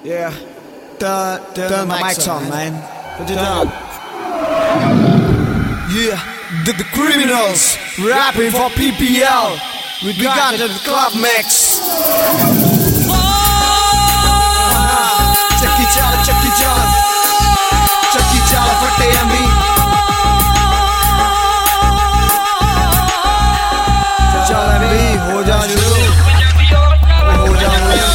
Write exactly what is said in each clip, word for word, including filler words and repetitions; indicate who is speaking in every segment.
Speaker 1: Yeah, turn, turn, turn the mics on, man. Put it down. Yeah, the, the criminals rapping for P P L. We got, we got the club mix. Oh, Chucky Chala, Chucky Chala, Chucky Chala for T M B. Chala B, ho ja shuru, ho ja ho.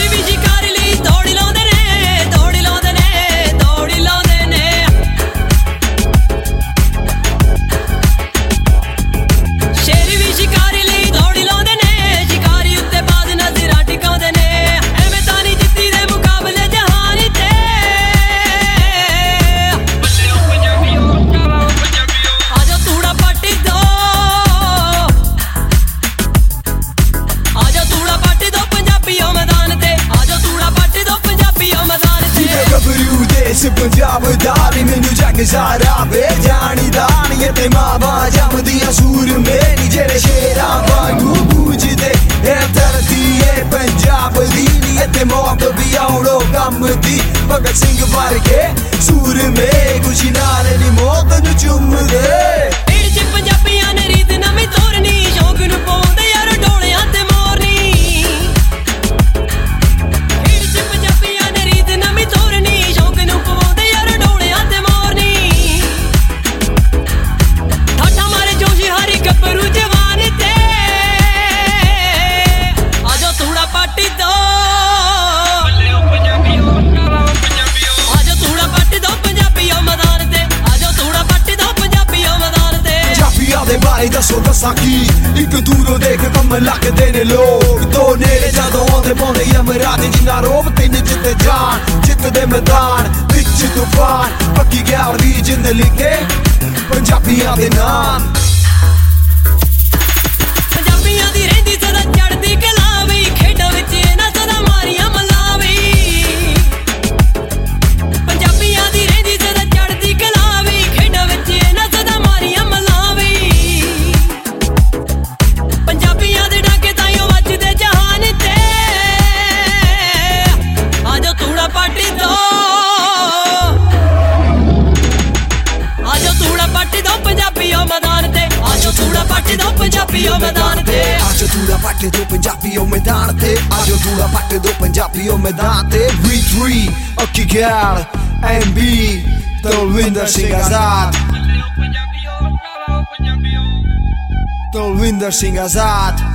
Speaker 1: Punjab दाली मैनू जग सारा वे जानी दानी ते मावा जमदियां सूर मेरी जेड़े शेरां वांगू गूंजदे ए धरती ए पंजाब दी ते मौत भी आओ कम दी भगत सिंह वर्गे सूर में खुशी नाल नी मौत नू चुमदे ईड़ च पंजाबियां ने रीत नवीं तोरनी शौक नू पाउंदे यार डोलियां ते मोरनी ईड़ च पंजाबियां ने रीत नवीं तोरनी शौक नू बारे दसो दसा की एक दूरों देख कम लगदे ने लोग दो नेड़े जदों आंदे पौंदे यमराज जिन्ना रोब तिन जित जान जित दे मैदान विच तूफान पक्की गैर दी जिंद लिखे पंजाबियां दे नाम पंजाबियां दी रहिंदी सदा चढ़दी कलावी खेडां विच इन्हां सदा मारियां मलावी पंजाबियां दी रहिंदी सदा चढ़दी कलावी खेडां विच इन्हां सदा मारियां पंजाबियों मैदान ते आजो थोड़ा पट दो पंजाबियों मैदान ते आजो थोड़ा पट दो पंजाबियों मैदान ते V three Oki Gal M B Talwinder Singh Azad Talwinder Singh Azad